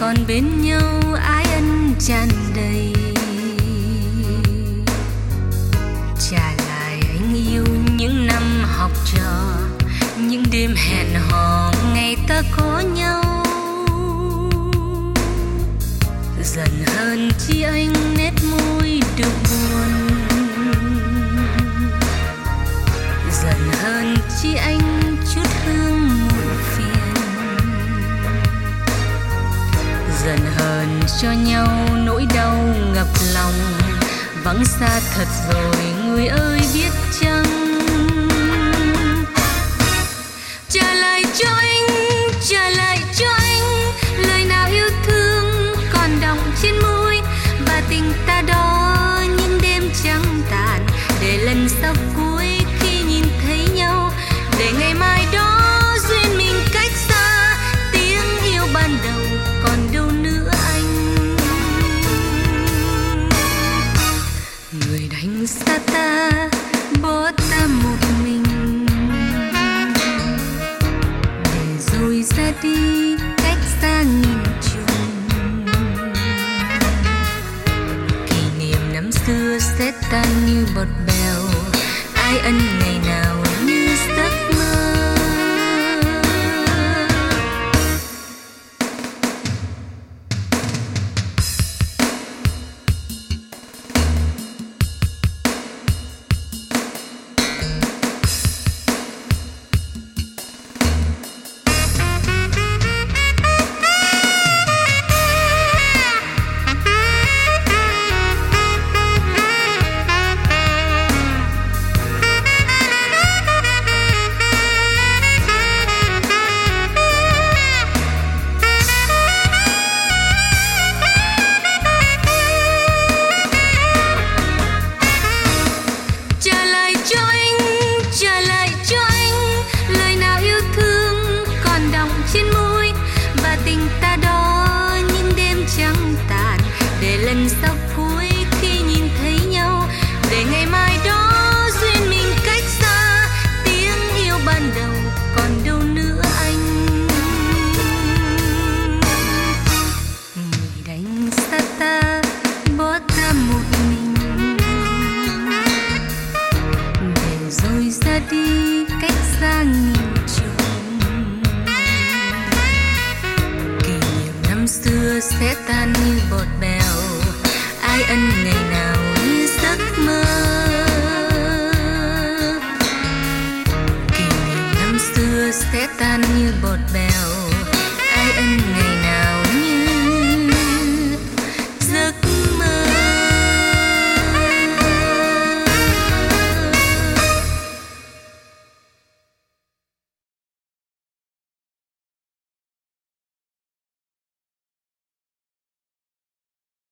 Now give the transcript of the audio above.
còn bên nhau ái ân tràn đầy. Trả lại anh yêu những năm học trò, những đêm hẹn hò ngày ta có nhau. Dần hơn chi anh nét môi được buồn, dần hơn chi anh chút hương muộn phiền. Dần hơn cho nhau nỗi đau ngập lòng, vắng xa thật rồi người ơi biết chăng. Trả lại cho anh, trả lại cho anh lời nào yêu thương còn đọng trên môi, và tình ta đó những đêm trắng tàn, để lần sau cuối khi nhìn thấy nhau, để ngày mai đó duyên mình cách xa. Tiếng yêu ban đầu còn đâu nữa anh. Người đánh xa ta, bỏ ta một mình, để rồi ra đi cách xa nghìn trùng. Kỷ niệm năm xưa sẽ tan như bọt bèo, ai ân ngày nào như giấc mơ. Lần sau cuối khi nhìn thấy nhau, để ngày mai đó duyên mình cách xa. Tiếng yêu ban đầu còn đâu nữa anh. Người đánh xa ta, bỏ ta một mình, để rồi ra đi cách xa nghìn trùng. Kỷ niệm năm xưa sẽ tan như bọt bèo, ai ân ngày nào như giấc mơ. Kỷ niệm năm xưa sẽ tan như bọt bèo,